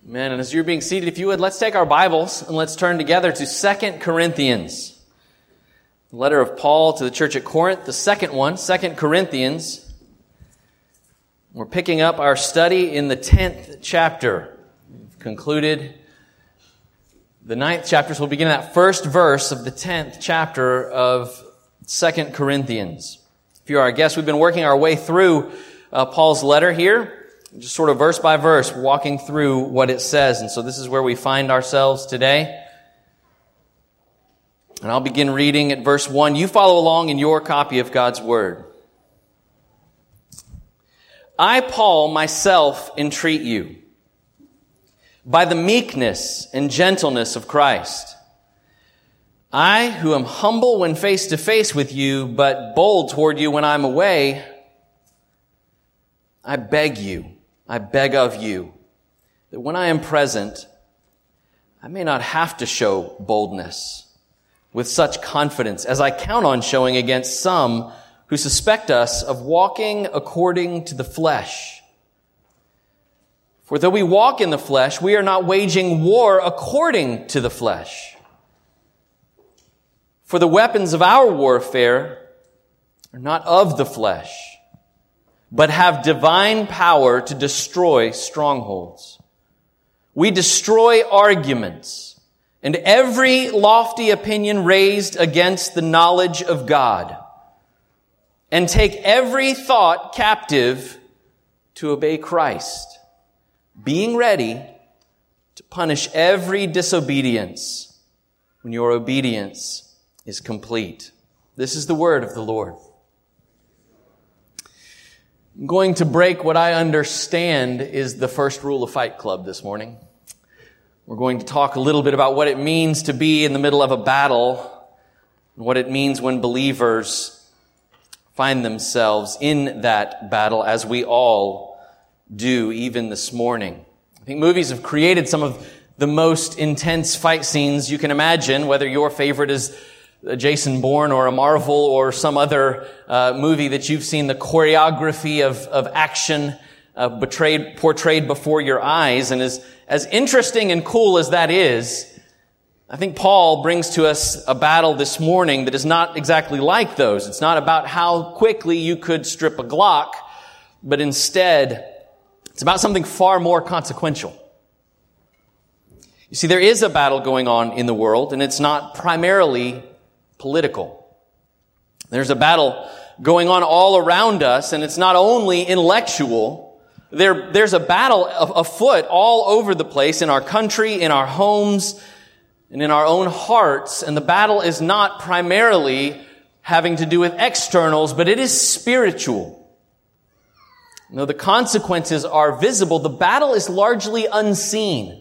Amen. And as you're being seated, if you would, let's take our Bibles and let's turn together to 2 Corinthians. The letter of Paul to the church at Corinth, the second one, 2 Corinthians. We're picking up our study in the 10th chapter. We've concluded the 9th chapter, so we'll begin that first verse of the 10th chapter of 2 Corinthians. If you're our guest, we've been working our way through Paul's letter here. Just sort of verse by verse, walking through what it says. And so this is where we find ourselves today. And I'll begin reading at verse 1. You follow along in your copy of God's Word. I, Paul, myself entreat you, by the meekness and gentleness of Christ. I, who am humble when face to face with you, but bold toward you when I'm away, I beg of you, that when I am present, I may not have to show boldness with such confidence as I count on showing against some who suspect us of walking according to the flesh. For though we walk in the flesh, we are not waging war according to the flesh. For the weapons of our warfare are not of the flesh, but have divine power to destroy strongholds. We destroy arguments and every lofty opinion raised against the knowledge of God, and take every thought captive to obey Christ, being ready to punish every disobedience when your obedience is complete. This is the word of the Lord. I'm going to break what I understand is the first rule of Fight Club this morning. We're going to talk a little bit about what it means to be in the middle of a battle and what it means when believers find themselves in that battle, as we all do even this morning. I think movies have created some of the most intense fight scenes you can imagine, whether your favorite is Jason Bourne or a Marvel or some other movie that you've seen the choreography of action portrayed before your eyes. And as interesting and cool as that is, I think Paul brings to us a battle this morning that is not exactly like those. It's not about how quickly you could strip a Glock, but instead it's about something far more consequential. You see, there is a battle going on in the world, and it's not primarily political. There's a battle going on all around us, and it's not only intellectual. There's a battle afoot all over the place in our country, in our homes, and in our own hearts. And the battle is not primarily having to do with externals, but it is spiritual. Though the consequences are visible, the battle is largely unseen.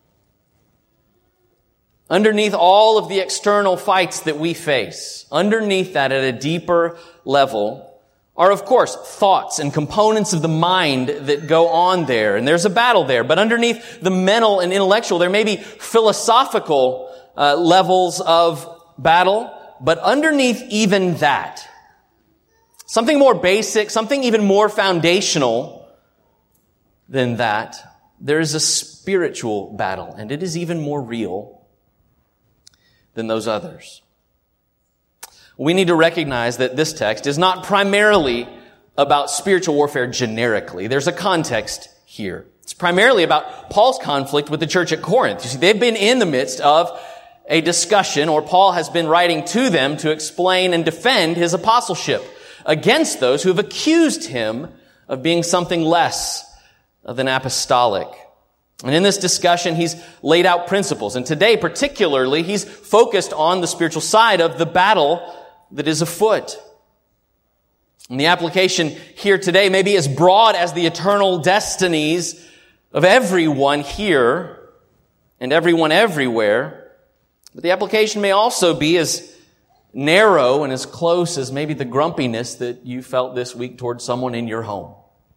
Underneath all of the external fights that we face, underneath that at a deeper level, are of course thoughts and components of the mind that go on there. And there's a battle there. But underneath the mental and intellectual, there may be philosophical levels of battle. But underneath even that, something more basic, something even more foundational than that, there is a spiritual battle. And it is even more real than those others. We need to recognize that this text is not primarily about spiritual warfare generically. There's a context here. It's primarily about Paul's conflict with the church at Corinth. You see, they've been in the midst of a discussion, or Paul has been writing to them to explain and defend his apostleship against those who have accused him of being something less than apostolic. And in this discussion, he's laid out principles. And today, particularly, he's focused on the spiritual side of the battle that is afoot. And the application here today may be as broad as the eternal destinies of everyone here and everyone everywhere. But the application may also be as narrow and as close as maybe the grumpiness that you felt this week towards someone in your home.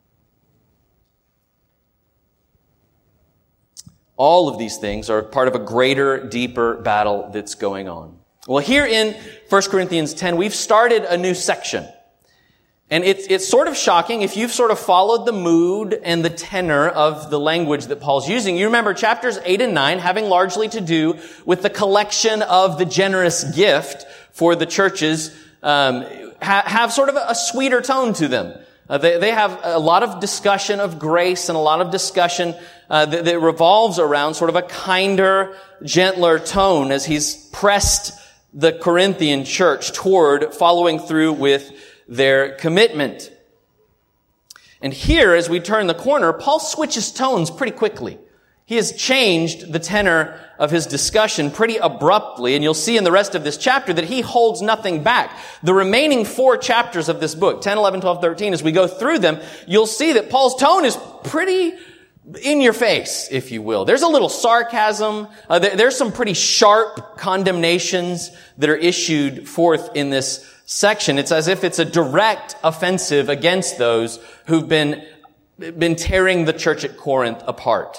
All of these things are part of a greater, deeper battle that's going on. Well, here in 1 Corinthians 10, we've started a new section. And it's sort of shocking if you've sort of followed the mood and the tenor of the language that Paul's using. You remember chapters 8 and 9 having largely to do with the collection of the generous gift for the churches, have sort of a sweeter tone to them. They have a lot of discussion of grace and a lot of discussion that revolves around sort of a kinder, gentler tone as he's pressed the Corinthian church toward following through with their commitment. And here, as we turn the corner, Paul switches tones pretty quickly. He has changed the tenor of his discussion pretty abruptly, and you'll see in the rest of this chapter that he holds nothing back. The remaining 4 chapters of this book, 10, 11, 12, 13, as we go through them, you'll see that Paul's tone is pretty in your face, if you will. There's a little sarcasm. There's some pretty sharp condemnations that are issued forth in this section. It's as if it's a direct offensive against those who've been tearing the church at Corinth apart.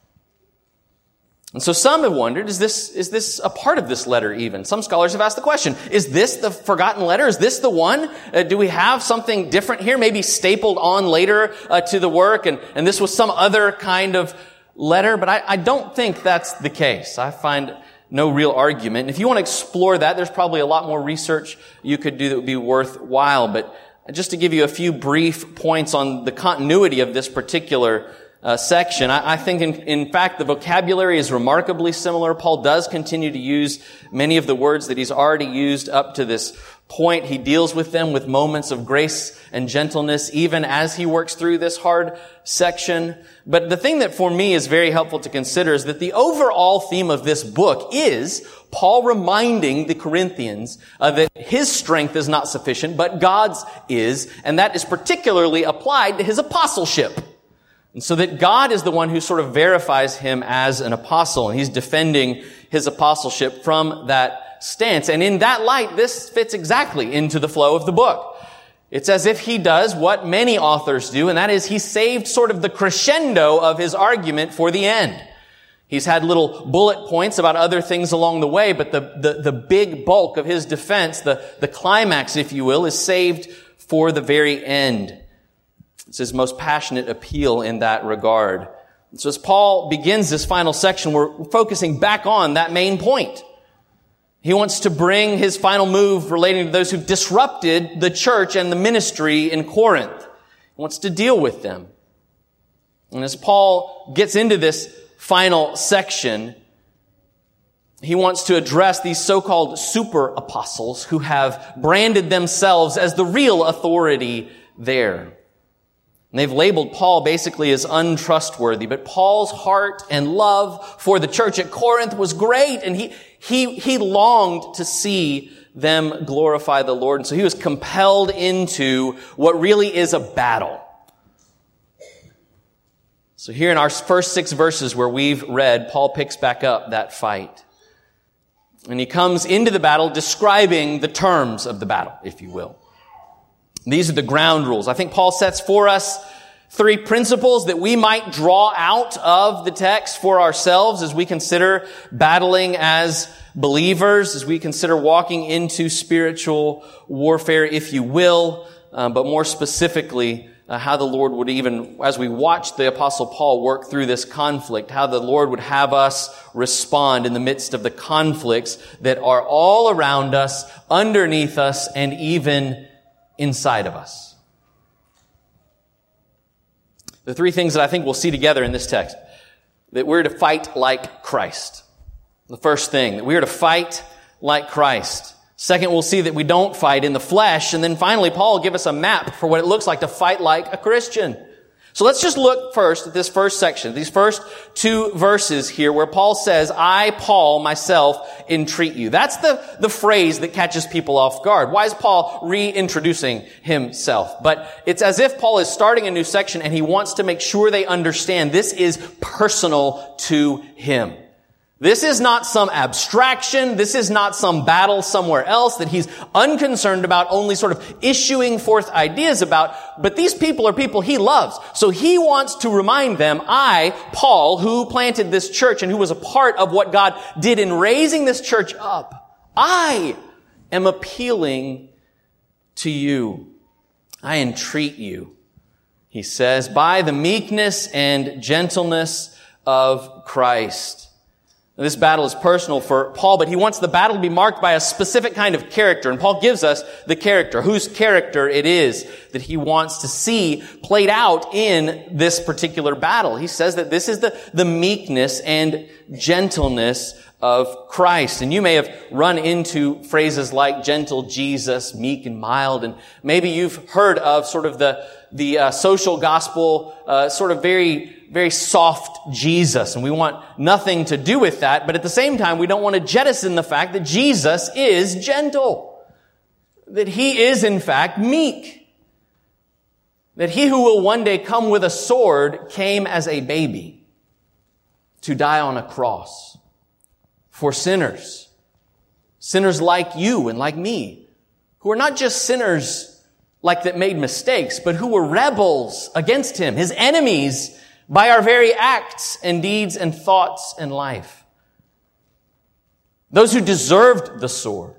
And so some have wondered, is this a part of this letter even? Some scholars have asked the question, is this the forgotten letter? Is this the one? Do we have something different here, maybe stapled on later to the work, and this was some other kind of letter? But I don't think that's the case. I find no real argument. And if you want to explore that, there's probably a lot more research you could do that would be worthwhile. But just to give you a few brief points on the continuity of this particular section, I think in fact the vocabulary is remarkably similar. Paul does continue to use many of the words that he's already used up to this point. He deals with them with moments of grace and gentleness even as he works through this hard section. But the thing that for me is very helpful to consider is that the overall theme of this book is Paul reminding the Corinthians that his strength is not sufficient, but God's is, and that is particularly applied to his apostleship. And so that God is the one who sort of verifies him as an apostle, and he's defending his apostleship from that stance. And in that light, this fits exactly into the flow of the book. It's as if he does what many authors do, and that is he saved sort of the crescendo of his argument for the end. He's had little bullet points about other things along the way, but the big bulk of his defense, the climax, if you will, is saved for the very end. It's his most passionate appeal in that regard. So as Paul begins this final section, we're focusing back on that main point. He wants to bring his final move relating to those who've disrupted the church and the ministry in Corinth. He wants to deal with them. And as Paul gets into this final section, he wants to address these so-called super apostles who have branded themselves as the real authority there. And they've labeled Paul basically as untrustworthy, but Paul's heart and love for the church at Corinth was great, and he longed to see them glorify the Lord. And so he was compelled into what really is a battle. So here in our first 6 verses where we've read, Paul picks back up that fight. And he comes into the battle describing the terms of the battle, if you will. These are the ground rules. I think Paul sets for us 3 principles that we might draw out of the text for ourselves as we consider battling as believers, as we consider walking into spiritual warfare, if you will, but more specifically, how the Lord would even, as we watch the Apostle Paul work through this conflict, how the Lord would have us respond in the midst of the conflicts that are all around us, underneath us, and even inside of us. The 3 things that I think we'll see together in this text, that we're to fight like Christ. The first thing, that we are to fight like Christ. Second, we'll see that we don't fight in the flesh. And then finally, Paul will give us a map for what it looks like to fight like a Christian. So let's just look first at this first section, these first 2 verses here where Paul says, I, Paul, myself, entreat you. That's the phrase that catches people off guard. Why is Paul reintroducing himself? But it's as if Paul is starting a new section and he wants to make sure they understand this is personal to him. This is not some abstraction. This is not some battle somewhere else that he's unconcerned about, only sort of issuing forth ideas about. But these people are people he loves. So he wants to remind them, I, Paul, who planted this church and who was a part of what God did in raising this church up, I am appealing to you. I entreat you, he says, by the meekness and gentleness of Christ. Now, this battle is personal for Paul, but he wants the battle to be marked by a specific kind of character. And Paul gives us the character, whose character it is that he wants to see played out in this particular battle. He says that this is the meekness and gentleness of Christ. And you may have run into phrases like gentle Jesus, meek and mild, and maybe you've heard of sort of the social gospel, sort of very soft Jesus, and we want nothing to do with that, but at the same time, we don't want to jettison the fact that Jesus is gentle, that he is in fact meek, that he who will one day come with a sword came as a baby to die on a cross for sinners like you and like me, who are not just sinners like that made mistakes, but who were rebels against him, his enemies by our very acts and deeds and thoughts and life. Those who deserved the sword.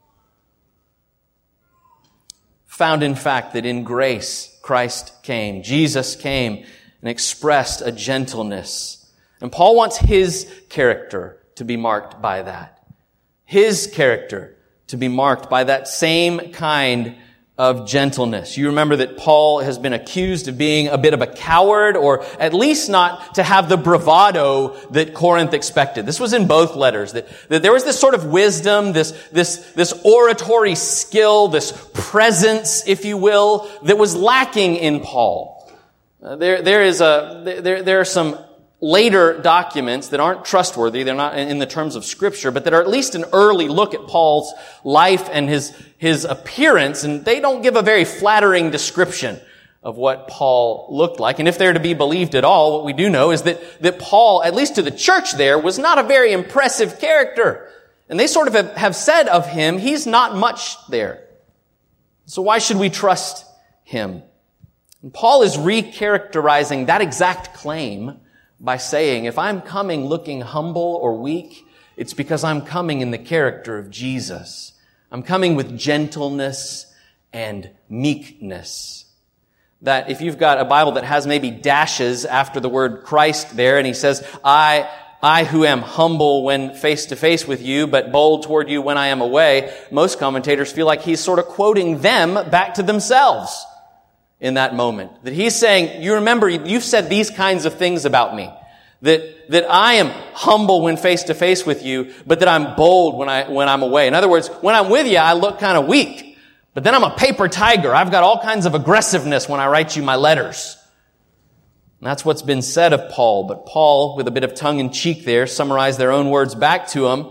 Found in fact that in grace Christ came. Jesus came and expressed a gentleness. And Paul wants his character to be marked by that. His character to be marked by that same kind of gentleness. You remember that Paul has been accused of being a bit of a coward, or at least not to have the bravado that Corinth expected. This was in both letters, that there was this sort of wisdom, this oratory skill, this presence, if you will, that was lacking in Paul. There are some later documents that aren't trustworthy. They're not in the terms of Scripture, but that are at least an early look at Paul's life and his appearance, and they don't give a very flattering description of what Paul looked like. And if they're to be believed at all, what we do know is that Paul, at least to the church there, was not a very impressive character. And they sort of have said of him, he's not much there. So why should we trust him? And Paul is recharacterizing that exact claim by saying, if I'm coming looking humble or weak, it's because I'm coming in the character of Jesus. I'm coming with gentleness and meekness. That if you've got a Bible that has maybe dashes after the word Christ there, and he says, I who am humble when face to face with you, but bold toward you when I am away, most commentators feel like he's sort of quoting them back to themselves in that moment. That he's saying, you remember, you've said these kinds of things about me. That I am humble when face to face with you, but that I'm bold when I'm away. In other words, when I'm with you, I look kind of weak. But then I'm a paper tiger. I've got all kinds of aggressiveness when I write you my letters. And that's what's been said of Paul. But Paul, with a bit of tongue in cheek there, summarized their own words back to him.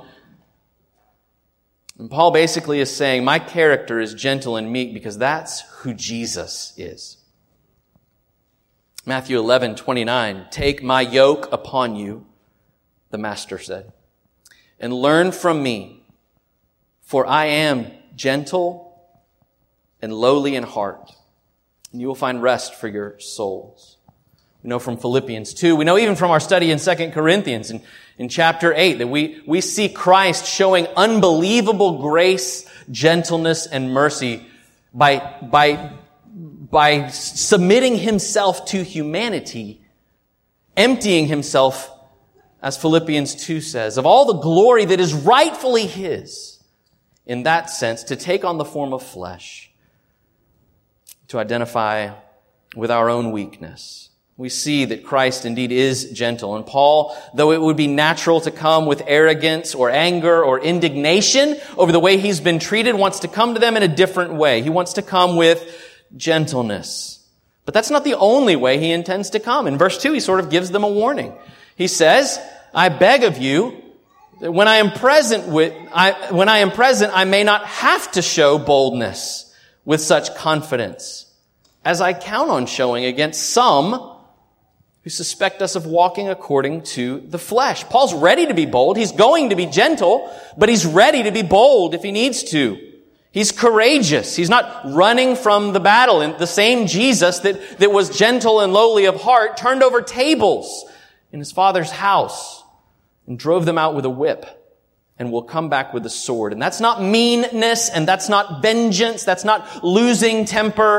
And Paul basically is saying, my character is gentle and meek because that's who Jesus is. Matthew 11:29, take my yoke upon you, the Master said, and learn from me, for I am gentle and lowly in heart, and you will find rest for your souls. We know from Philippians 2, we know even from our study in 2 Corinthians in chapter 8 that we see Christ showing unbelievable grace, gentleness, and mercy by submitting himself to humanity, emptying himself, as Philippians 2 says, of all the glory that is rightfully his, in that sense, to take on the form of flesh, to identify with our own weakness. We see that Christ indeed is gentle. And Paul, though it would be natural to come with arrogance or anger or indignation over the way he's been treated, wants to come to them in a different way. He wants to come with gentleness. But that's not the only way he intends to come. In verse 2, he sort of gives them a warning. He says, I beg of you, that when I am present, I may not have to show boldness with such confidence as I count on showing against some who suspect us of walking according to the flesh. Paul's ready to be bold. He's going to be gentle, but he's ready to be bold if he needs to. He's courageous. He's not running from the battle. And the same Jesus that was gentle and lowly of heart turned over tables in his Father's house and drove them out with a whip and will come back with a sword. And that's not meanness, and that's not vengeance. That's not losing temper.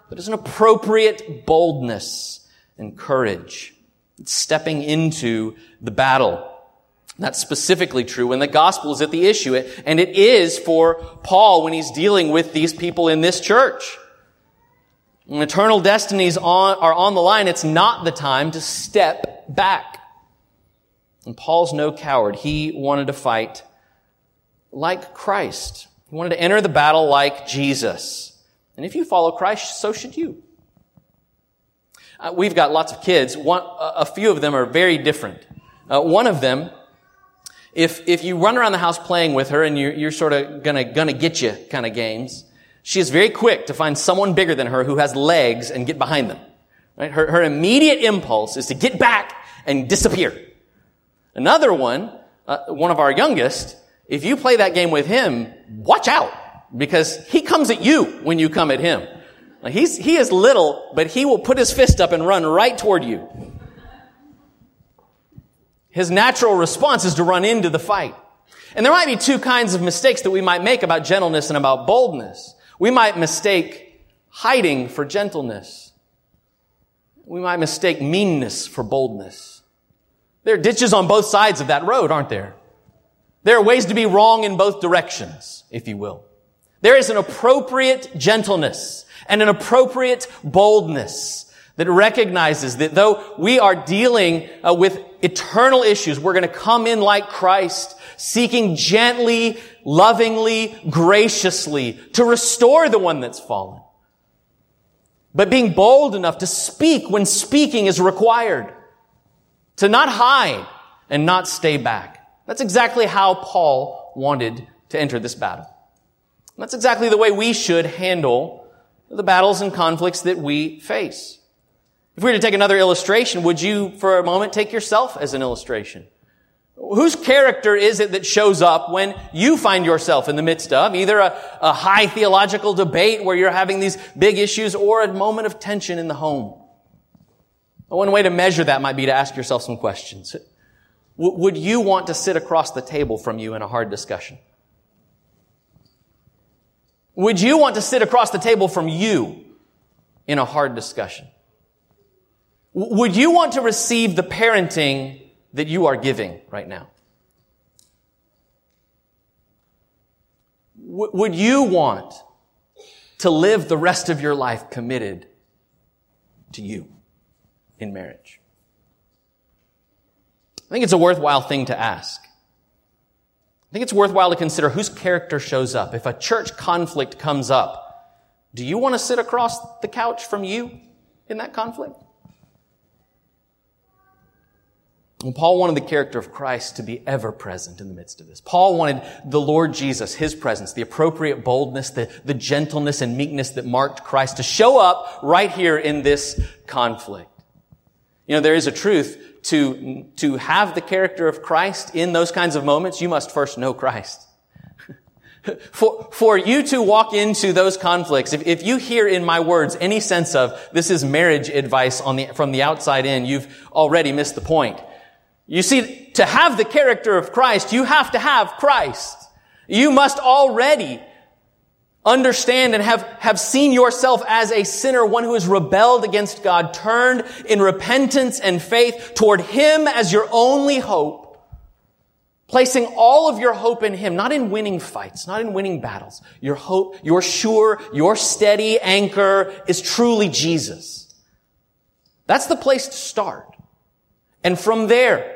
but it's an appropriate boldness and courage. It's stepping into the battle. That's specifically true when the gospel is at the issue. And it is for Paul when he's dealing with these people in this church. When eternal destinies are on the line, it's not the time to step back. And Paul's no coward. He wanted to fight like Christ. He wanted to enter the battle like Jesus. And if you follow Christ, so should you. We've got lots of kids. A few of them are very different. One of them, if you run around the house playing with her and you're sort of gonna get you kind of games, she is very quick to find someone bigger than her who has legs and get behind them. Right? Her immediate impulse is to get back and disappear. Another one of our youngest, if you play that game with him, watch out, because he comes at you when you come at him. He is little, but he will put his fist up and run right toward you. His natural response is to run into the fight. And there might be two kinds of mistakes that we might make about gentleness and about boldness. We might mistake hiding for gentleness. We might mistake meanness for boldness. There are ditches on both sides of that road, aren't there? There are ways to be wrong in both directions, if you will. There is an appropriate gentleness and an appropriate boldness that recognizes that though we are dealing with eternal issues, we're going to come in like Christ, seeking gently, lovingly, graciously to restore the one that's fallen. But being bold enough to speak when speaking is required. To not hide and not stay back. That's exactly how Paul wanted to enter this battle. And that's exactly the way we should handle the battles and conflicts that we face. If we were to take another illustration, would you, for a moment, take yourself as an illustration? Whose character is it that shows up when you find yourself in the midst of either a high theological debate where you're having these big issues or a moment of tension in the home? One way to measure that might be to ask yourself some questions. Would you want to sit across the table from you in a hard discussion? Would you want to sit across the table from you in a hard discussion? Would you want to receive the parenting that you are giving right now? Would you want to live the rest of your life committed to you in marriage? I think it's a worthwhile thing to ask. I think it's worthwhile to consider whose character shows up. If a church conflict comes up, do you want to sit across the couch from you in that conflict? And Paul wanted the character of Christ to be ever present in the midst of this. Paul wanted the Lord Jesus, His presence, the appropriate boldness, the gentleness and meekness that marked Christ to show up right here in this conflict. You know, there is a truth to have the character of Christ in those kinds of moments. You must first know Christ. For you to walk into those conflicts, if you hear in my words any sense of this is marriage advice from the outside in, you've already missed the point. You see, to have the character of Christ, you have to have Christ. You must already understand and have seen yourself as a sinner, one who has rebelled against God, turned in repentance and faith toward Him as your only hope, placing all of your hope in Him, not in winning fights, not in winning battles. Your hope, your sure, your steady anchor is truly Jesus. That's the place to start. And from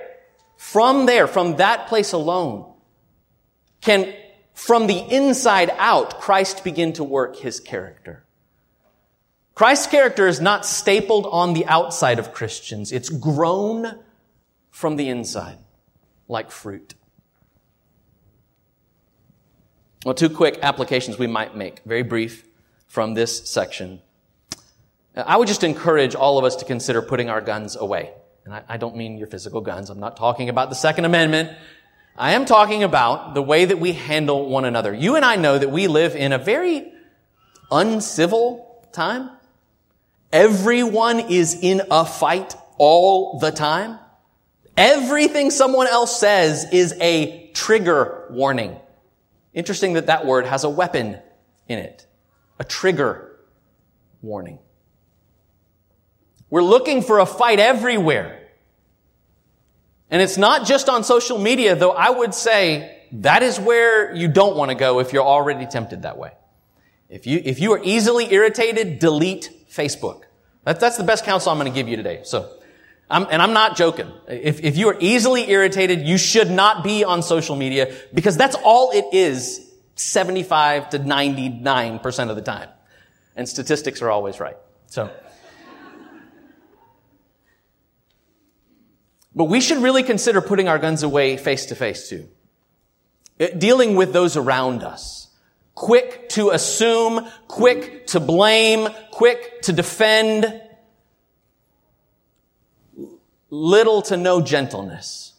that place alone, can, from the inside out, Christ begin to work His character. Christ's character is not stapled on the outside of Christians. It's grown from the inside, like fruit. Well, two quick applications we might make, very brief, from this section. I would just encourage all of us to consider putting our guns away. And I don't mean your physical guns. I'm not talking about the Second Amendment. I am talking about the way that we handle one another. You and I know that we live in a very uncivil time. Everyone is in a fight all the time. Everything someone else says is a trigger warning. Interesting that word has a weapon in it. A trigger warning. We're looking for a fight everywhere. And it's not just on social media, though I would say that is where you don't want to go if you're already tempted that way. If you are easily irritated, delete Facebook. That's the best counsel I'm going to give you today. So, I'm not joking. If you are easily irritated, you should not be on social media because that's all it is 75 to 99% of the time. And statistics are always right. So, but we should really consider putting our guns away face to face too. Dealing with those around us. Quick to assume, quick to blame, quick to defend. Little to no gentleness.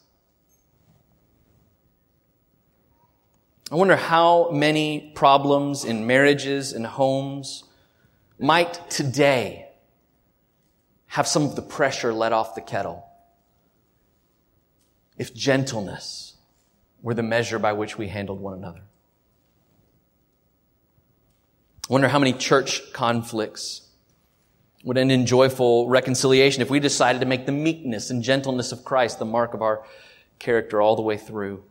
I wonder how many problems in marriages and homes might today have some of the pressure let off the kettle if gentleness were the measure by which we handled one another. I wonder how many church conflicts would end in joyful reconciliation if we decided to make the meekness and gentleness of Christ the mark of our character all the way through.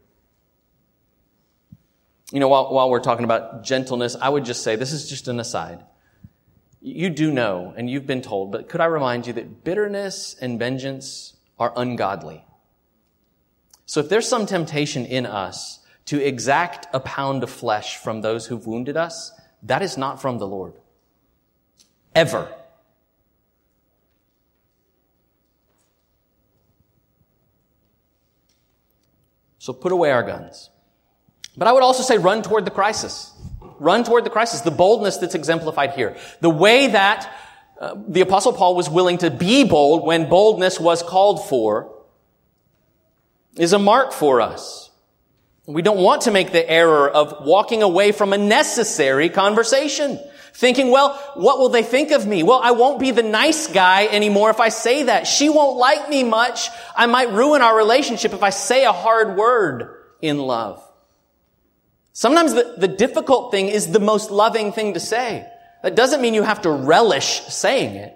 You know, while we're talking about gentleness, I would just say, this is just an aside. You do know, and you've been told, but could I remind you that bitterness and vengeance are ungodly? So if there's some temptation in us to exact a pound of flesh from those who've wounded us, that is not from the Lord. Ever. So put away our guns. But I would also say run toward the crisis. Run toward the crisis, the boldness that's exemplified here. The way that the Apostle Paul was willing to be bold when boldness was called for is a mark for us. We don't want to make the error of walking away from a necessary conversation. Thinking, well, what will they think of me? Well, I won't be the nice guy anymore if I say that. She won't like me much. I might ruin our relationship if I say a hard word in love. Sometimes the difficult thing is the most loving thing to say. That doesn't mean you have to relish saying it.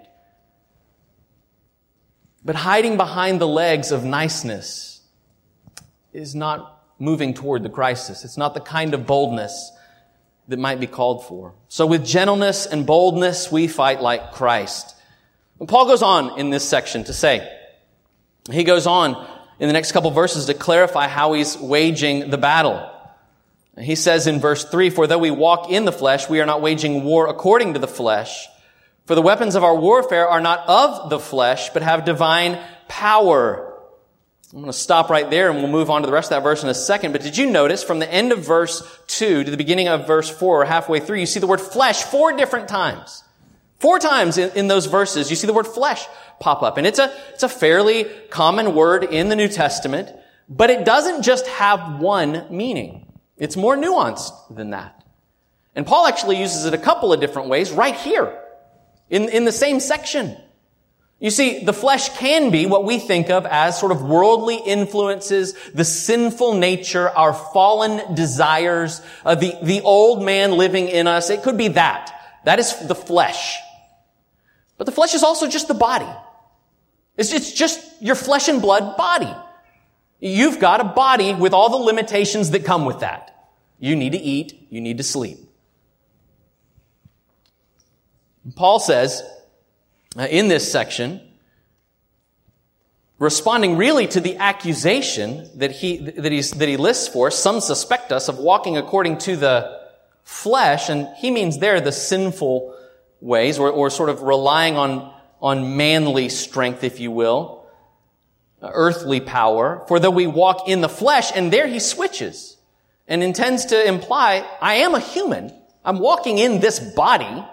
But hiding behind the legs of niceness is not moving toward the crisis. It's not the kind of boldness that might be called for. So with gentleness and boldness, we fight like Christ. And Paul goes on in this section to say, he goes on in the next couple verses to clarify how he's waging the battle. He says in verse 3, "For though we walk in the flesh, we are not waging war according to the flesh. For the weapons of our warfare are not of the flesh, but have divine power." I'm going to stop right there and we'll move on to the rest of that verse in a second. But did you notice from the end of verse 2 to the beginning of verse 4, or halfway through, you see the word flesh 4 different times. 4 times in those verses, you see the word flesh pop up. And it's a fairly common word in the New Testament, but it doesn't just have one meaning. It's more nuanced than that. And Paul actually uses it a couple of different ways right here in the same section. You see, the flesh can be what we think of as sort of worldly influences, the sinful nature, our fallen desires, the old man living in us. It could be that. That is the flesh. But the flesh is also just the body. It's just your flesh and blood body. You've got a body with all the limitations that come with that. You need to eat. You need to sleep. Paul says, in this section, responding really to the accusation that he lists for us, some suspect us of walking according to the flesh, and he means there the sinful ways, or sort of relying on manly strength, if you will, earthly power. For though we walk in the flesh, and there he switches and intends to imply, I am a human. I'm walking in this body,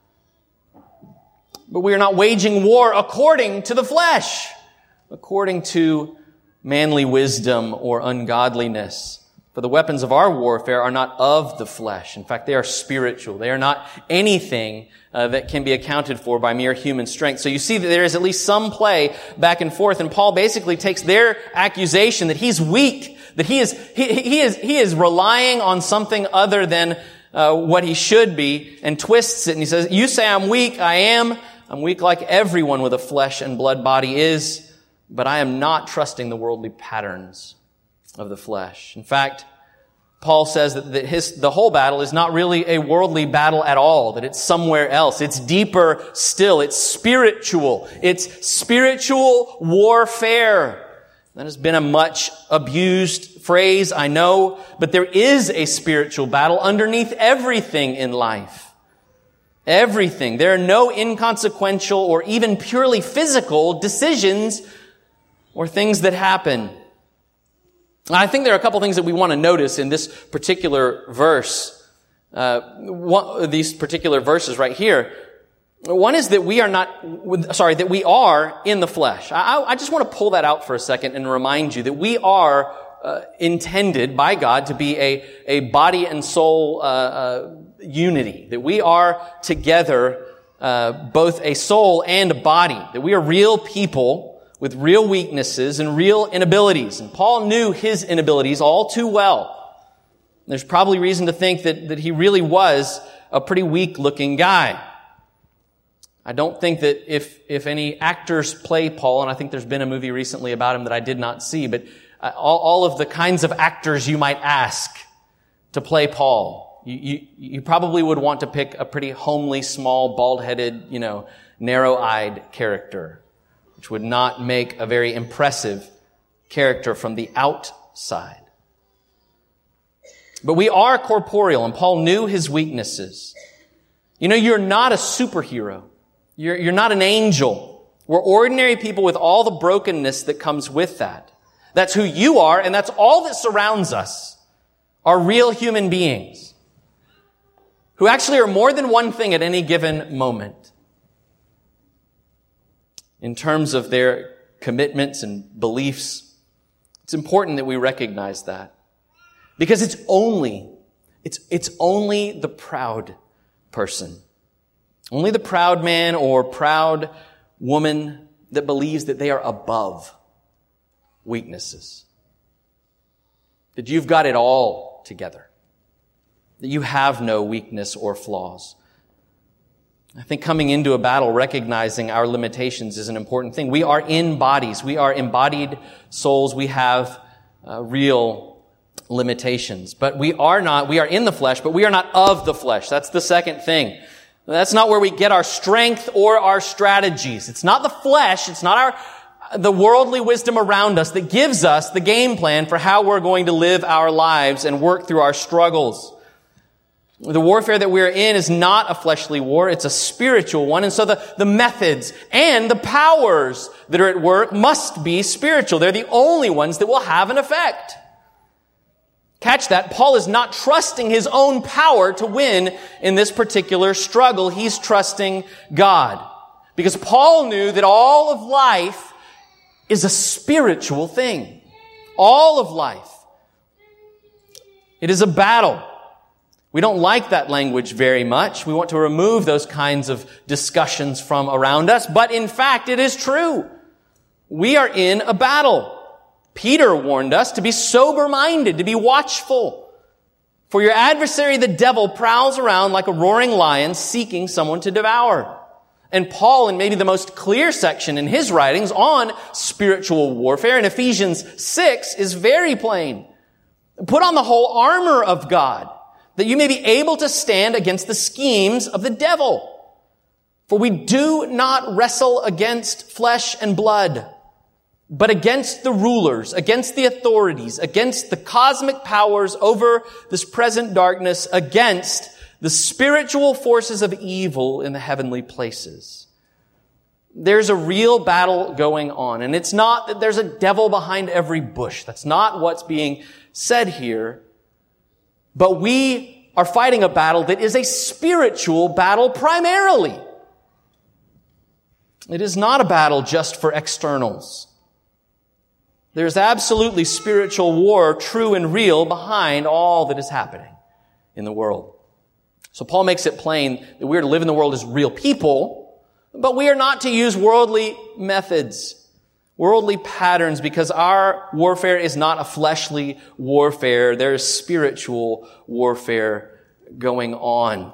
but we are not waging war according to the flesh, according to manly wisdom or ungodliness. For the weapons of our warfare are not of the flesh. In fact, they are spiritual. They are not anything that can be accounted for by mere human strength. So you see that there is at least some play back and forth, and Paul basically takes their accusation that he's weak, that he is relying on something other than what he should be and twists it. And he says, you say I'm weak. I am. I'm weak like everyone with a flesh and blood body is, but I am not trusting the worldly patterns of the flesh. In fact, Paul says that the whole battle is not really a worldly battle at all, that it's somewhere else. It's deeper still. It's spiritual. It's spiritual warfare. That has been a much abused phrase, I know, but there is a spiritual battle underneath everything in life. Everything. There are no inconsequential or even purely physical decisions or things that happen. I think there are a couple things that we want to notice in this particular verse, these particular verses right here. One is that we are in the flesh. I just want to pull that out for a second and remind you that we are intended by God to be a body and soul unity, that we are together both a soul and a body, that we are real people with real weaknesses and real inabilities. And Paul knew his inabilities all too well. There's probably reason to think that he really was a pretty weak-looking guy. I don't think that if any actors play Paul, and I think there's been a movie recently about him that I did not see, but all of the kinds of actors you might ask to play Paul, you probably would want to pick a pretty homely, small, bald-headed, narrow-eyed character, which would not make a very impressive character from the outside. But we are corporeal, and Paul knew his weaknesses. You're not a superhero. You're not an angel. We're ordinary people with all the brokenness that comes with that. That's who you are, and that's all that surrounds us, are real human beings who actually are more than one thing at any given moment. In terms of their commitments and beliefs, it's important that we recognize that. Because it's only the proud person, only the proud man or proud woman that believes that they are above weaknesses. That you've got it all together. That you have no weakness or flaws. I think coming into a battle, recognizing our limitations is an important thing. We are in bodies. We are embodied souls. We have real limitations. But we are in the flesh, but we are not of the flesh. That's the second thing. That's not where we get our strength or our strategies. It's not the flesh. It's not the worldly wisdom around us that gives us the game plan for how we're going to live our lives and work through our struggles. The warfare that we're in is not a fleshly war, it's a spiritual one. And so the methods and the powers that are at work must be spiritual. They're the only ones that will have an effect. Catch that. Paul is not trusting his own power to win in this particular struggle. He's trusting God. Because Paul knew that all of life is a spiritual thing. All of life. It is a battle. We don't like that language very much. We want to remove those kinds of discussions from around us. But in fact, it is true. We are in a battle. Peter warned us to be sober-minded, to be watchful. For your adversary, the devil, prowls around like a roaring lion seeking someone to devour. And Paul, in maybe the most clear section in his writings on spiritual warfare, in Ephesians 6, is very plain. Put on the whole armor of God, that you may be able to stand against the schemes of the devil. For we do not wrestle against flesh and blood, but against the rulers, against the authorities, against the cosmic powers over this present darkness, against the spiritual forces of evil in the heavenly places. There's a real battle going on, and it's not that there's a devil behind every bush. That's not what's being said here. But we are fighting a battle that is a spiritual battle primarily. It is not a battle just for externals. There's absolutely spiritual war, true and real, behind all that is happening in the world. So Paul makes it plain that we are to live in the world as real people, but we are not to use worldly methods, worldly patterns, because our warfare is not a fleshly warfare. There is spiritual warfare going on.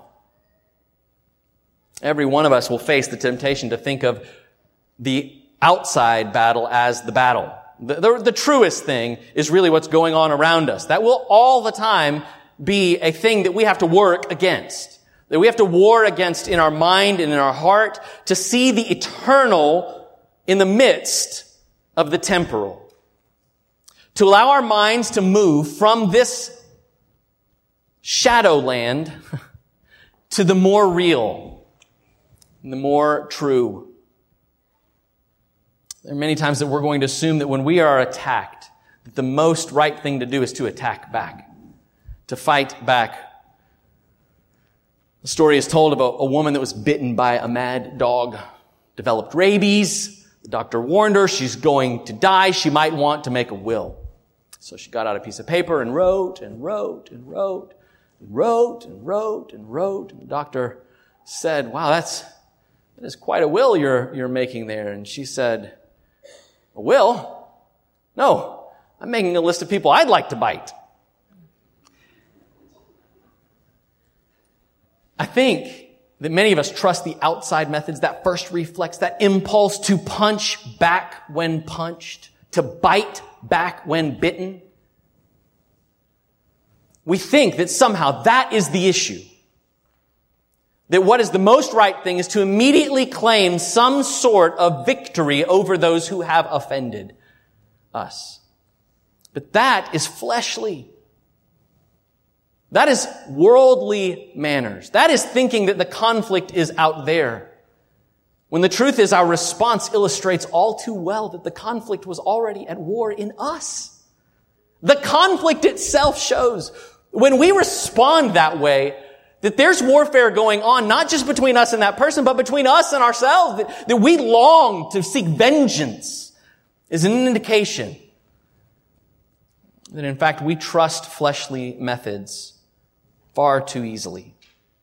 Every one of us will face the temptation to think of the outside battle as the battle. The truest thing is really what's going on around us. That will all the time be a thing that we have to work against. That we have to war against in our mind and in our heart to see the eternal in the midst of the temporal. To allow our minds to move from this shadowland to the more real and the more true. There are many times that we're going to assume that when we are attacked, that the most right thing to do is to attack back, to fight back. The story is told about a woman that was bitten by a mad dog, developed rabies. The doctor warned her she's going to die. She might want to make a will. So she got out a piece of paper and wrote and wrote and wrote and wrote and wrote and wrote. And the doctor said, "Wow, that is quite a will you're making there." And she said, "A will? No, I'm making a list of people I'd like to bite." I think that many of us trust the outside methods, that first reflex, that impulse to punch back when punched, to bite back when bitten. We think that somehow that is the issue. That what is the most right thing is to immediately claim some sort of victory over those who have offended us. But that is fleshly. That is worldly manners. That is thinking that the conflict is out there. When the truth is our response illustrates all too well that the conflict was already at war in us. The conflict itself shows when we respond that way that there's warfare going on, not just between us and that person, but between us and ourselves, that we long to seek vengeance is an indication that in fact we trust fleshly methods far too easily.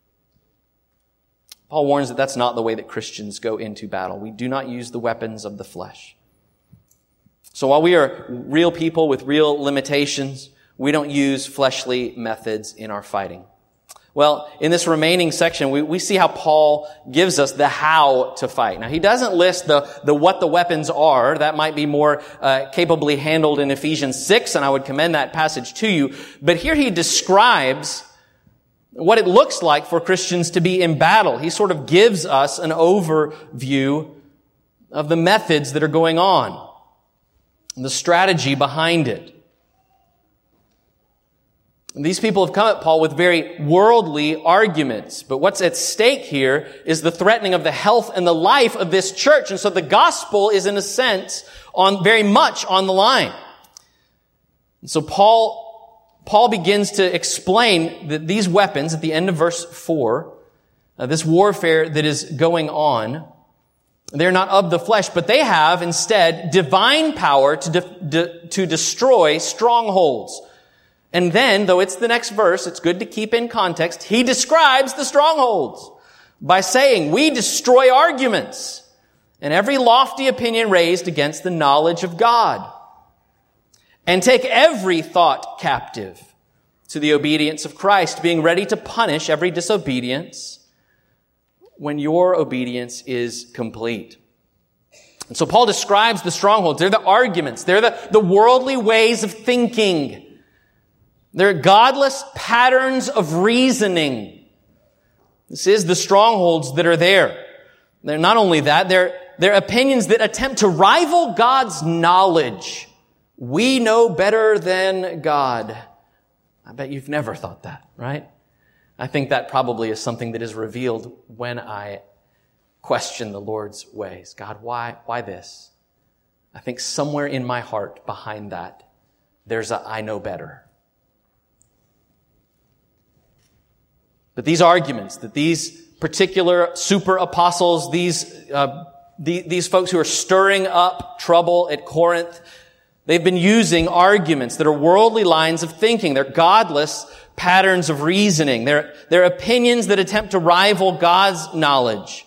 Paul warns that that's not the way that Christians go into battle. We do not use the weapons of the flesh. So while we are real people with real limitations, we don't use fleshly methods in our fighting. Well, in this remaining section, we see how Paul gives us the how to fight. Now, he doesn't list the what the weapons are. That might be more capably handled in Ephesians 6, and I would commend that passage to you. But here he describes what it looks like for Christians to be in battle. He sort of gives us an overview of the methods that are going on, and the strategy behind it. And these people have come at Paul with very worldly arguments, but what's at stake here is the threatening of the health and the life of this church. And so the gospel is in a sense very much on the line. And so Paul begins to explain that these weapons at the end of verse 4, this warfare that is going on, they're not of the flesh, but they have instead divine power to destroy strongholds. And then, though it's the next verse, it's good to keep in context, he describes the strongholds by saying, "We destroy arguments and every lofty opinion raised against the knowledge of God, and take every thought captive to the obedience of Christ, being ready to punish every disobedience when your obedience is complete." And so Paul describes the strongholds. They're the arguments. They're the worldly ways of thinking. They're godless patterns of reasoning. This is the strongholds that are there. They're not only that, they're opinions that attempt to rival God's knowledge. We know better than God. I bet you've never thought that, right? I think that probably is something that is revealed when I question the Lord's ways. God, why this? I think somewhere in my heart behind that, there's a I know better. But these arguments that these particular super apostles, these folks who are stirring up trouble at Corinth, they've been using arguments that are worldly lines of thinking. They're godless patterns of reasoning. They're opinions that attempt to rival God's knowledge.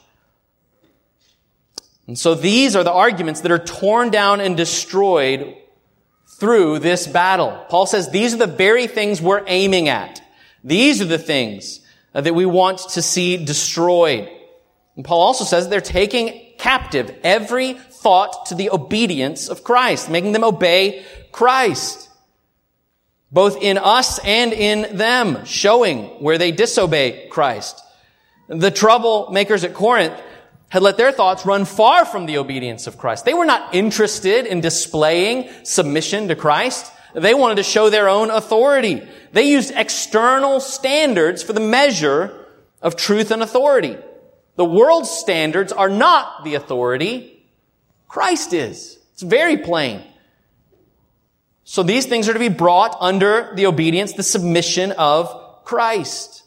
And so these are the arguments that are torn down and destroyed through this battle. Paul says these are the very things we're aiming at. These are the things that we want to see destroyed. And Paul also says that they're taking captive every thought to the obedience of Christ, making them obey Christ, both in us and in them, showing where they disobey Christ. The troublemakers at Corinth had let their thoughts run far from the obedience of Christ. They were not interested in displaying submission to Christ. They wanted to show their own authority. They used external standards for the measure of truth and authority. The world's standards are not the authority. Christ is. It's very plain. So these things are to be brought under the obedience, the submission of Christ.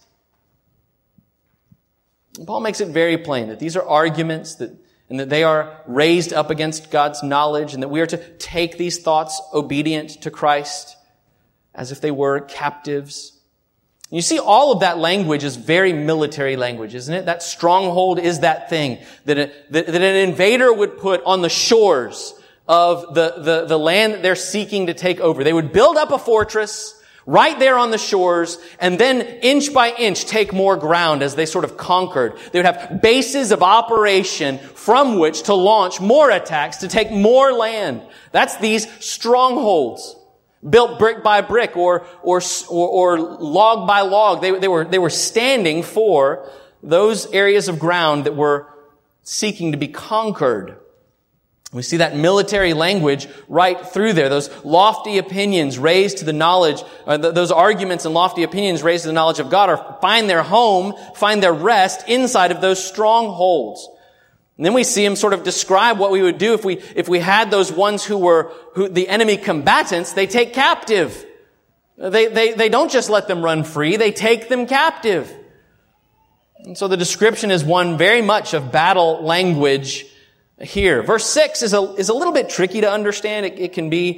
And Paul makes it very plain that these are arguments and that they are raised up against God's knowledge, and that we are to take these thoughts obedient to Christ as if they were captives. You see, all of that language is very military language, isn't it? That stronghold is that thing that an invader would put on the shores of the land that they're seeking to take over. They would build up a fortress right there on the shores, and then inch by inch take more ground as they sort of conquered. They would have bases of operation from which to launch more attacks, to take more land. That's these strongholds, built brick by brick or log by log. They were standing for those areas of ground that were seeking to be conquered. We see that military language right through there. Those lofty opinions raised to the knowledge, those arguments and lofty opinions raised to the knowledge of God find their home, find their rest inside of those strongholds. And then we see him sort of describe what we would do if we had those ones who the enemy combatants. They take captive. They don't just let them run free. They take them captive. And so the description is one very much of battle language here. Verse 6 is a little bit tricky to understand. It can be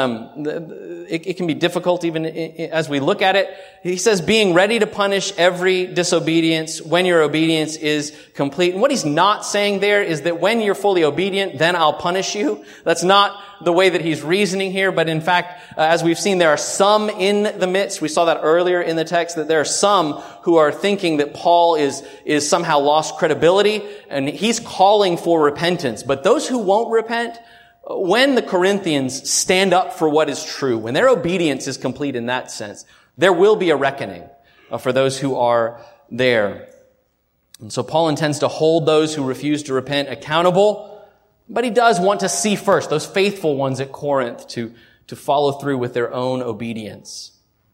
difficult even as we look at it. He says, being ready to punish every disobedience when your obedience is complete. And what he's not saying there is that when you're fully obedient, then I'll punish you. That's not the way that he's reasoning here. But in fact, as we've seen, there are some in the midst. We saw that earlier in the text, that there are some who are thinking that Paul is somehow lost credibility, and he's calling for repentance. But those who won't repent, when the Corinthians stand up for what is true, when their obedience is complete in that sense, there will be a reckoning for those who are there. And so Paul intends to hold those who refuse to repent accountable, but he does want to see first those faithful ones at Corinth to follow through with their own obedience.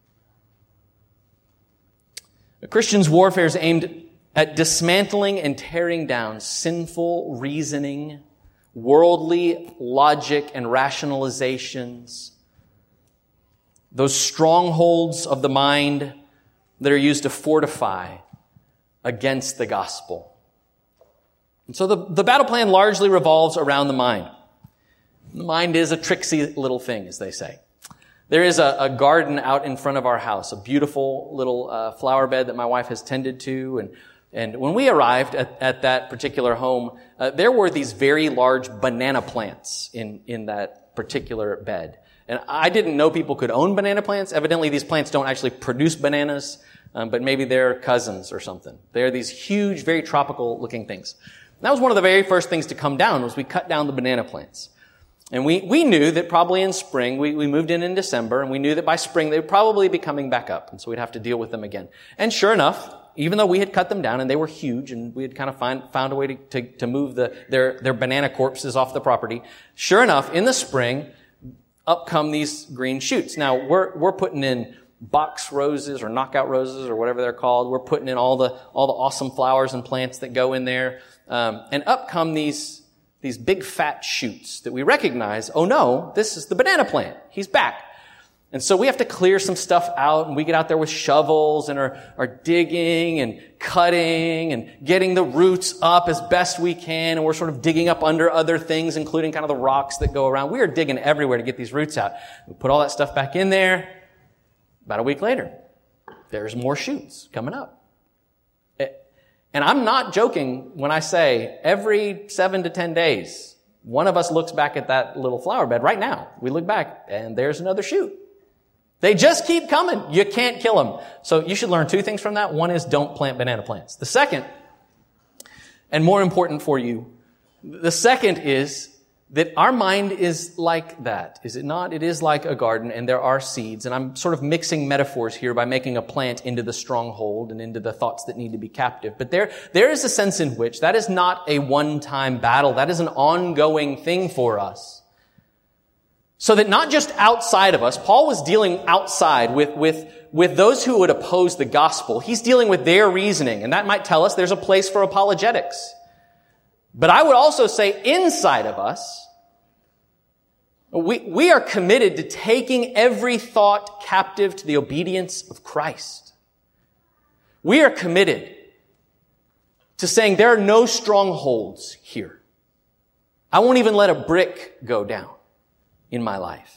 The Christian's warfare is aimed at dismantling and tearing down sinful reasoning, worldly logic and rationalizations, those strongholds of the mind that are used to fortify against the gospel. And so the battle plan largely revolves around the mind. The mind is a tricksy little thing, as they say. There is a garden out in front of our house, a beautiful little flower bed that my wife has tended to, and when we arrived at that particular home, there were these very large banana plants in that particular bed. And I didn't know people could own banana plants. Evidently, these plants don't actually produce bananas, but maybe they're cousins or something. They're these huge, very tropical-looking things. And that was one of the very first things to come down, was we cut down the banana plants. And we knew that probably in spring, we moved in December, and we knew that by spring they would probably be coming back up, and so we'd have to deal with them again. And sure enough, even though we had cut them down and they were huge and we had kind of found a way to move their banana corpses off the property, sure enough, in the spring, up come these green shoots. Now, we're putting in box roses or knockout roses or whatever they're called. We're putting in all the awesome flowers and plants that go in there. And up come these big fat shoots that we recognize. Oh no, this is the banana plant. He's back. And so we have to clear some stuff out, and we get out there with shovels and are digging and cutting and getting the roots up as best we can. And we're sort of digging up under other things, including kind of the rocks that go around. We are digging everywhere to get these roots out. We put all that stuff back in there. About a week later, there's more shoots coming up. And I'm not joking when I say every 7 to 10 days, one of us looks back at that little flower bed right now. We look back and there's another shoot. They just keep coming. You can't kill them. So you should learn two things from that. One is don't plant banana plants. The second, and more important for you, the second is that our mind is like that, is it not? It is like a garden, and there are seeds. And I'm sort of mixing metaphors here by making a plant into the stronghold and into the thoughts that need to be captive. But there is a sense in which that is not a one-time battle. That is an ongoing thing for us. So that not just outside of us, Paul was dealing outside with those who would oppose the gospel. He's dealing with their reasoning, and that might tell us there's a place for apologetics. But I would also say inside of us, we are committed to taking every thought captive to the obedience of Christ. We are committed to saying there are no strongholds here. I won't even let a brick go down in my life.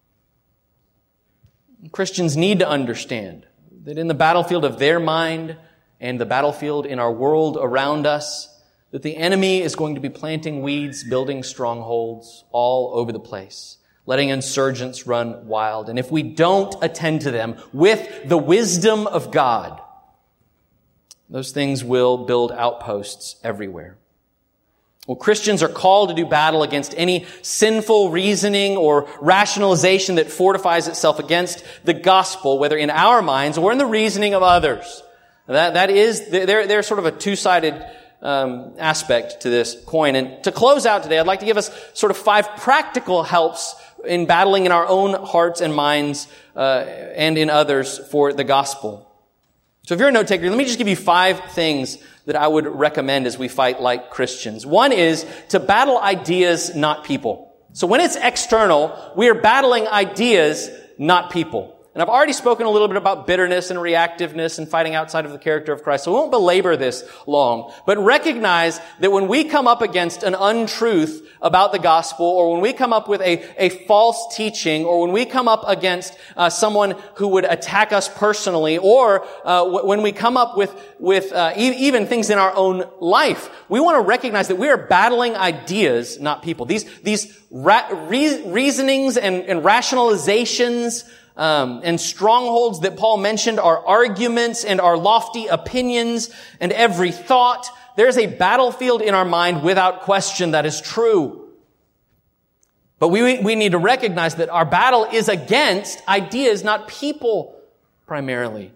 Christians need to understand that in the battlefield of their mind and the battlefield in our world around us, that the enemy is going to be planting weeds, building strongholds all over the place, letting insurgents run wild. And if we don't attend to them with the wisdom of God, those things will build outposts everywhere. Well, Christians are called to do battle against any sinful reasoning or rationalization that fortifies itself against the gospel, whether in our minds or in the reasoning of others. There's sort of a two-sided aspect to this coin. And to close out today, I'd like to give us sort of 5 practical helps in battling in our own hearts and minds and in others for the gospel. So if you're a note taker, let me just give you 5 things that I would recommend as we fight like Christians. One is to battle ideas, not people. So when it's external, we are battling ideas, not people. And I've already spoken a little bit about bitterness and reactiveness and fighting outside of the character of Christ, so we won't belabor this long. But recognize that when we come up against an untruth about the gospel, or when we come up with a false teaching, or when we come up against someone who would attack us personally, or when we come up with even things in our own life, we want to recognize that we are battling ideas, not people. These reasonings and rationalizations and strongholds that Paul mentioned are arguments and are lofty opinions and every thought. There's a battlefield in our mind without question that is true. But we need to recognize that our battle is against ideas, not people, primarily.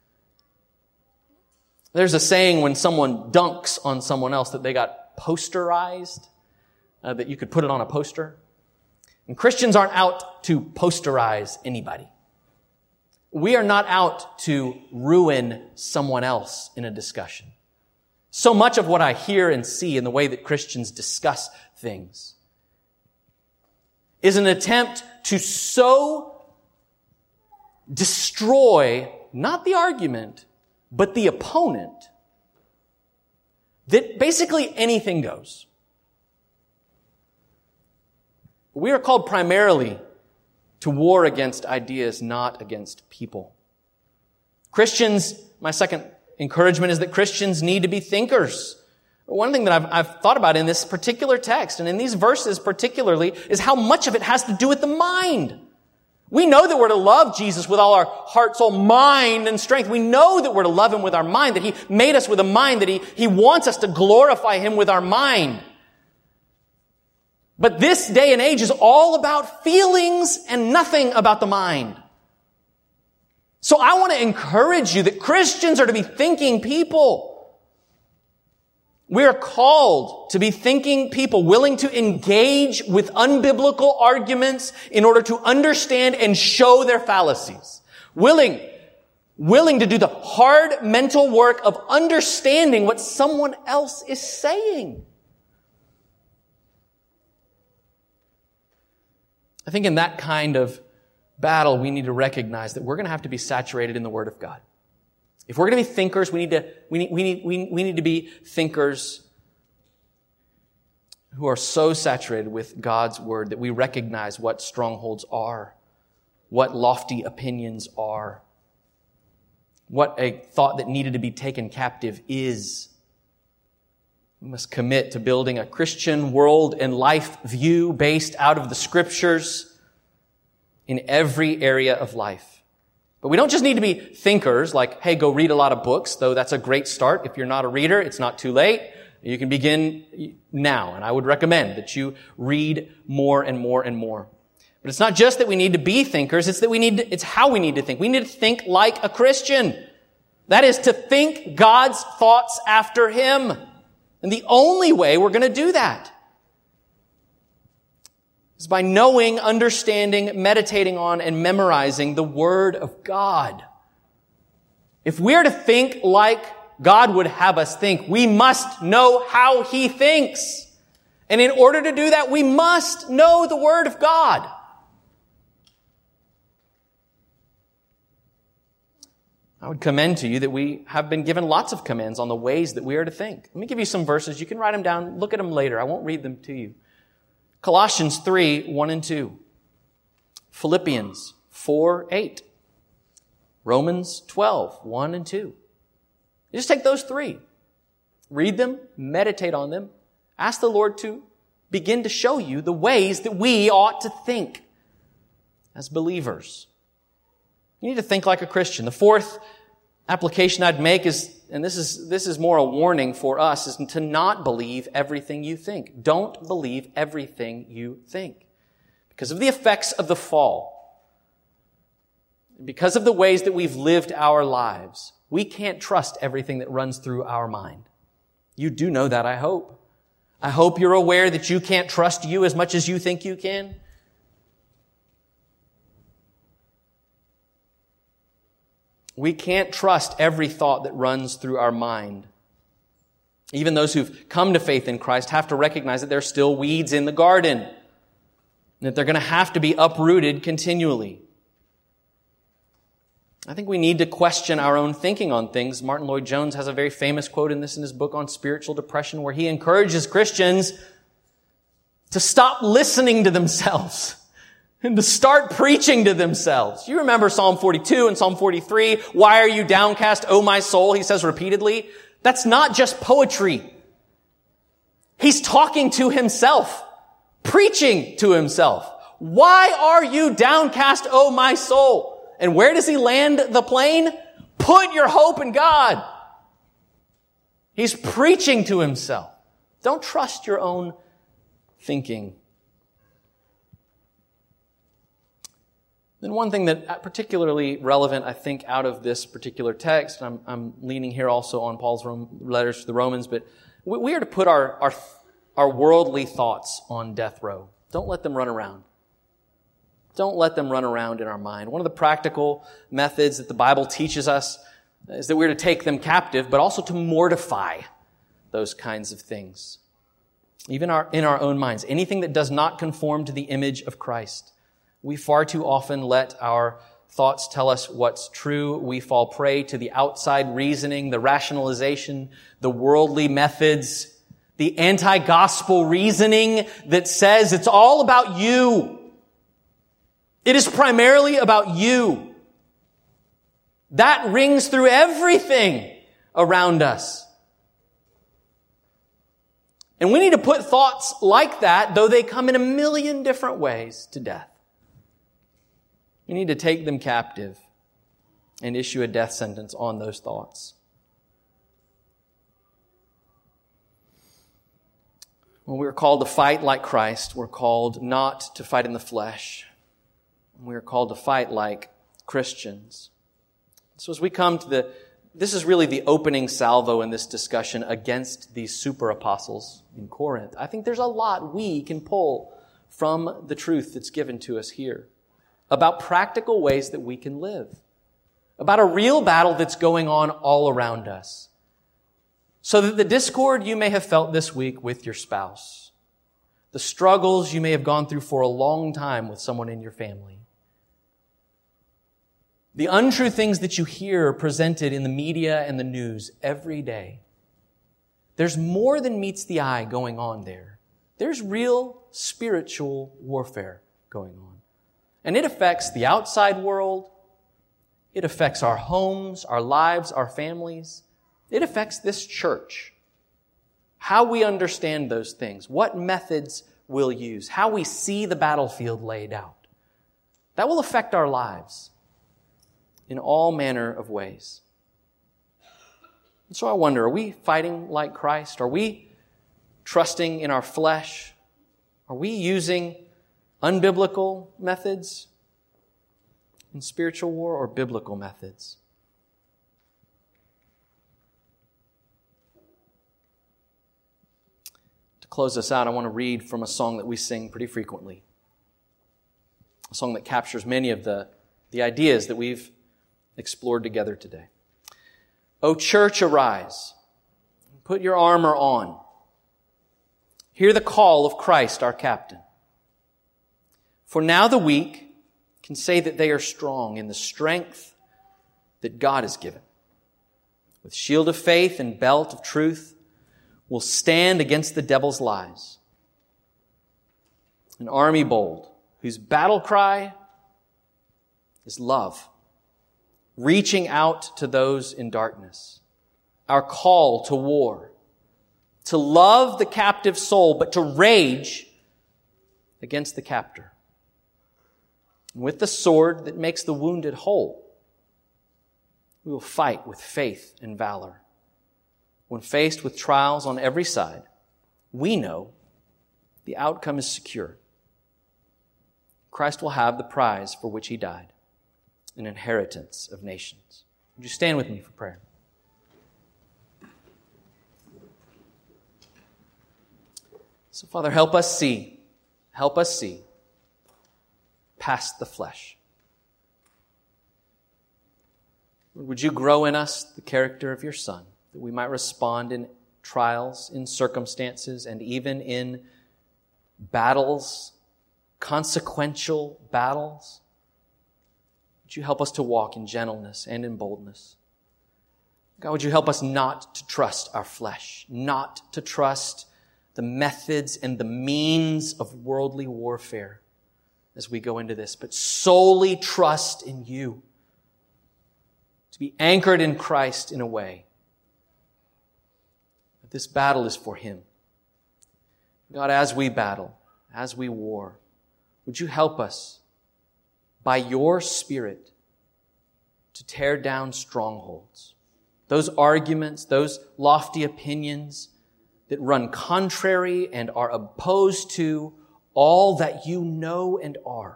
There's a saying when someone dunks on someone else that they got posterized, that you could put it on a poster. And Christians aren't out to posterize anybody. We are not out to ruin someone else in a discussion. So much of what I hear and see in the way that Christians discuss things is an attempt to so destroy not the argument, but the opponent, that basically anything goes. We are called primarily to war against ideas, not against people. Christians, my second encouragement is that Christians need to be thinkers. One thing that I've thought about in this particular text, and in these verses particularly, is how much of it has to do with the mind. We know that we're to love Jesus with all our heart, soul, mind, and strength. We know that we're to love Him with our mind, that He made us with a mind, that He wants us to glorify Him with our mind. But this day and age is all about feelings and nothing about the mind. So I want to encourage you that Christians are to be thinking people. We are called to be thinking people, willing to engage with unbiblical arguments in order to understand and show their fallacies. Willing to do the hard mental work of understanding what someone else is saying. I think in that kind of battle, we need to recognize that we're going to have to be saturated in the Word of God. If we're going to be thinkers, we need to be thinkers who are so saturated with God's Word that we recognize what strongholds are, what lofty opinions are, what a thought that needed to be taken captive is. We must commit to building a Christian world and life view based out of the Scriptures in every area of life. But we don't just need to be thinkers, like, hey, go read a lot of books, though that's a great start. If you're not a reader, it's not too late. You can begin now, and I would recommend that you read more and more and more. But it's not just that we need to be thinkers, it's how we need to think. We need to think like a Christian. That is to think God's thoughts after Him. And the only way we're going to do that is by knowing, understanding, meditating on, and memorizing the Word of God. If we're to think like God would have us think, we must know how He thinks. And in order to do that, we must know the Word of God. I would commend to you that we have been given lots of commands on the ways that we are to think. Let me give you some verses. You can write them down. Look at them later. I won't read them to you. Colossians 3, 1 and 2. Philippians 4, 8. Romans 12, 1 and 2. You just take those three. Read them, meditate on them. Ask the Lord to begin to show you the ways that we ought to think as believers. You need to think like a Christian. The fourth application I'd make is, and this is more a warning for us, is to not believe everything you think. Don't believe everything you think. Because of the effects of the fall, because of the ways that we've lived our lives, we can't trust everything that runs through our mind. You do know that, I hope. I hope you're aware that you can't trust you as much as you think you can. We can't trust every thought that runs through our mind. Even those who've come to faith in Christ have to recognize that there are still weeds in the garden, and that they're going to have to be uprooted continually. I think we need to question our own thinking on things. Martin Lloyd-Jones has a very famous quote in his book on spiritual depression, where he encourages Christians to stop listening to themselves and to start preaching to themselves. You remember Psalm 42 and Psalm 43. Why are you downcast, O my soul? He says repeatedly. That's not just poetry. He's talking to himself, preaching to himself. Why are you downcast, O my soul? And where does he land the plane? Put your hope in God. He's preaching to himself. Don't trust your own thinking. Then one thing that particularly relevant, I think, out of this particular text, I'm leaning here also on Paul's letters to the Romans, but we are to put our worldly thoughts on death row. Don't let them run around. Don't let them run around in our mind. One of the practical methods that the Bible teaches us is that we're to take them captive, but also to mortify those kinds of things. Even in our own minds. Anything that does not conform to the image of Christ. We far too often let our thoughts tell us what's true. We fall prey to the outside reasoning, the rationalization, the worldly methods, the anti-gospel reasoning that says it's all about you. It is primarily about you. That rings through everything around us. And we need to put thoughts like that, though they come in a million different ways, to death. We need to take them captive and issue a death sentence on those thoughts. When we're called to fight like Christ, we're called not to fight in the flesh. We are called to fight like Christians. So as we come to this is really the opening salvo in this discussion against these super apostles in Corinth. I think there's a lot we can pull from the truth that's given to us here about practical ways that we can live, about a real battle that's going on all around us, so that the discord you may have felt this week with your spouse, the struggles you may have gone through for a long time with someone in your family, the untrue things that you hear presented in the media and the news every day. There's more than meets the eye going on there. There's real spiritual warfare going on. And it affects the outside world. It affects our homes, our lives, our families. It affects this church. How we understand those things. What methods we'll use. How we see the battlefield laid out. That will affect our lives. in all manner of ways. And so I wonder, are we fighting like Christ? Are we trusting in our flesh? Are we using unbiblical methods in spiritual war or biblical methods? To close us out, I want to read from a song that we sing pretty frequently. A song that captures many of the ideas that we've explored together today. O church, arise. Put your armor on. Hear the call of Christ, our captain. For now the weak can say that they are strong in the strength that God has given. With shield of faith and belt of truth, will stand against the devil's lies. An army bold, whose battle cry is love, reaching out to those in darkness. Our call to war, to love the captive soul, but to rage against the captor. And with the sword that makes the wounded whole, we will fight with faith and valor. When faced with trials on every side, we know the outcome is secure. Christ will have the prize for which he died, an inheritance of nations. Would you stand with me for prayer? So, Father, help us see past the flesh. Would you grow in us the character of your Son, that we might respond in trials, in circumstances, and even in battles, consequential battles? Would you help us to walk in gentleness and in boldness? God, would you help us not to trust our flesh, not to trust the methods and the means of worldly warfare as we go into this, but solely trust in you, to be anchored in Christ in a way that this battle is for him. God, as we battle, as we war, would you help us by your Spirit to tear down strongholds, those arguments, those lofty opinions that run contrary and are opposed to all that you know and are.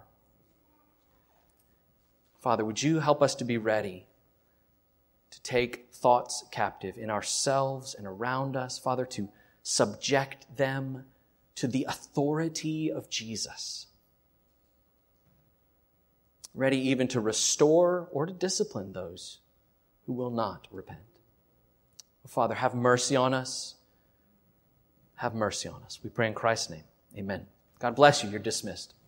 Father, would you help us to be ready to take thoughts captive in ourselves and around us, Father, to subject them to the authority of Jesus. Ready even to restore or to discipline those who will not repent. Father, have mercy on us. Have mercy on us. We pray in Christ's name. Amen. God bless you. You're dismissed.